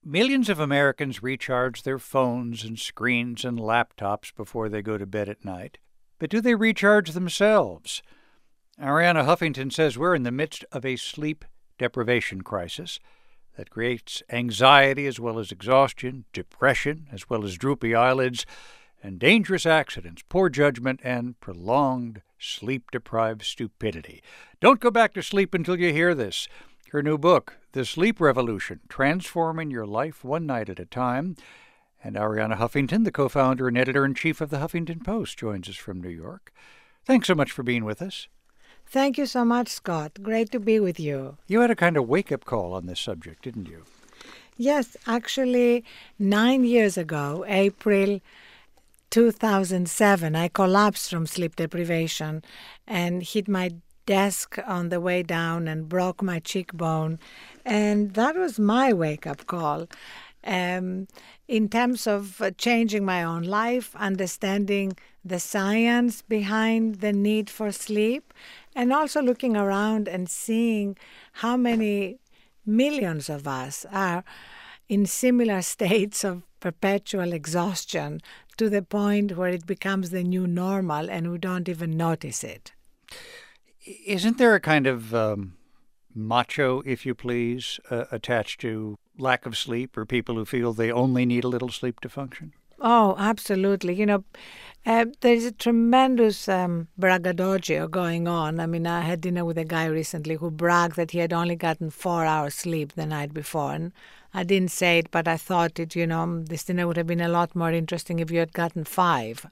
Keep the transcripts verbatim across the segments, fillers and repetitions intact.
Millions of Americans recharge their phones and screens and laptops before they go to bed at night. But do they recharge themselves? Arianna Huffington says we're in the midst of a sleep deprivation crisis that creates anxiety as well as exhaustion, depression as well as droopy eyelids, and dangerous accidents, poor judgment, and prolonged sleep-deprived stupidity. Don't go back to sleep until you hear this. Her new book, The Sleep Revolution, Transforming Your Life One Night at a Time. And Arianna Huffington, the co-founder and editor-in-chief of the Huffington Post, joins us from New York. Thanks so much for being with us. Thank you so much, Scott. Great to be with you. You had a kind of wake-up call on this subject, didn't you? Yes, actually, nine years ago, April two thousand seven, I collapsed from sleep deprivation and hit my desk on the way down and broke my cheekbone. And that was my wake-up call um, in terms of changing my own life, understanding the science behind the need for sleep, and also looking around and seeing how many millions of us are in similar states of perpetual exhaustion to the point where it becomes the new normal and we don't even notice it. Isn't there a kind of um, macho, if you please, uh, attached to lack of sleep or people who feel they only need a little sleep to function? Oh, absolutely. You know, uh, there's a tremendous um, braggadocio going on. I mean, I had dinner with a guy recently who bragged that he had only gotten four hours sleep the night before. And I didn't say it, but I thought it, you know, this dinner would have been a lot more interesting if you had gotten five.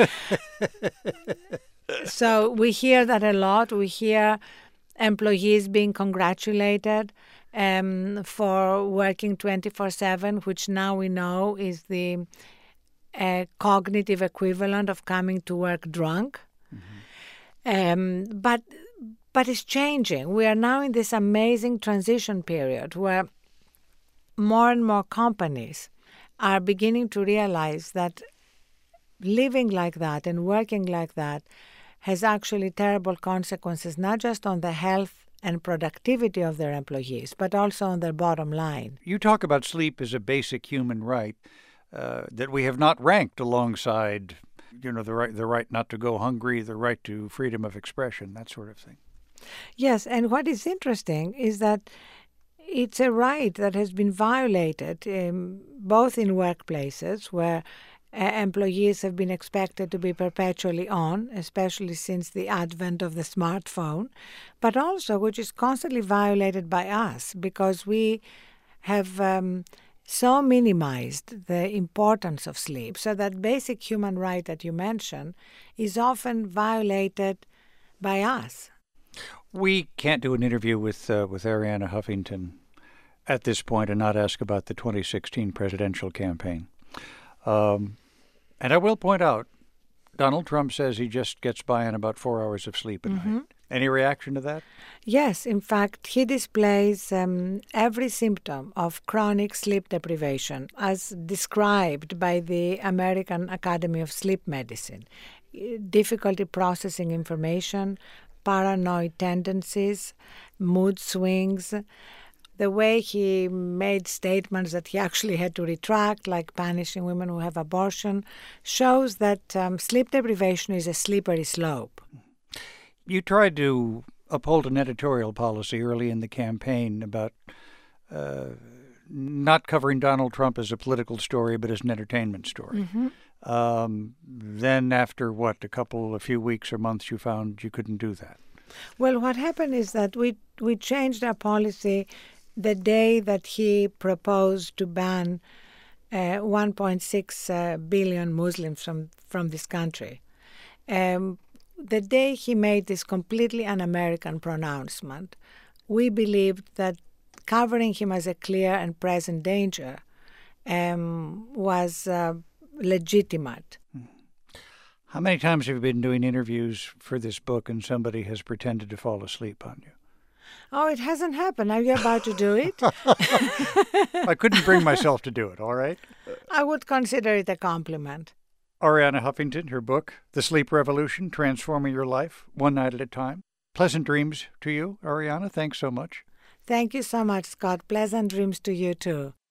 So we hear that a lot. We hear employees being congratulated um, for working twenty-four seven, which now we know is the uh, cognitive equivalent of coming to work drunk. Mm-hmm. Um, but but it's changing. We are now in this amazing transition period where more and more companies are beginning to realize that living like that and working like that has actually terrible consequences, not just on the health and productivity of their employees, but also on their bottom line. You talk about sleep as a basic human right uh, that we have not ranked alongside, you know, the right, the right not to go hungry, the right to freedom of expression, that sort of thing. Yes, and what is interesting is that it's a right that has been violated um, both in workplaces where Uh, employees have been expected to be perpetually on, especially since the advent of the smartphone, but also which is constantly violated by us because we have um, so minimized the importance of sleep so that basic human right that you mentioned is often violated by us. We can't do an interview with uh, with Arianna Huffington at this point and not ask about the twenty sixteen presidential campaign. Um, And I will point out, Donald Trump says he just gets by on about four hours of sleep a Mm-hmm. night. Any reaction to that? Yes, in fact, he displays um, every symptom of chronic sleep deprivation as described by the American Academy of Sleep Medicine. Difficulty processing information, paranoid tendencies, mood swings. The way he made statements that he actually had to retract, like punishing women who have abortion, shows that um, sleep deprivation is a slippery slope. You tried to uphold an editorial policy early in the campaign about uh, not covering Donald Trump as a political story, but as an entertainment story. Mm-hmm. Um, then after, what, a couple, a few weeks or months, you found you couldn't do that. Well, what happened is that we, we changed our policy the day that he proposed to ban uh, one point six uh, billion Muslims from, from this country. Um, the day he made this completely un-American pronouncement, we believed that covering him as a clear and present danger um, was uh, legitimate. How many times have you been doing interviews for this book and somebody has pretended to fall asleep on you? Oh, it hasn't happened. Are you about to do it? I couldn't bring myself to do it, all right? I would consider it a compliment. Arianna Huffington, her book, The Sleep Revolution, Transforming Your Life One Night at a Time. Pleasant dreams to you, Arianna. Thanks so much. Thank you so much, Scott. Pleasant dreams to you, too.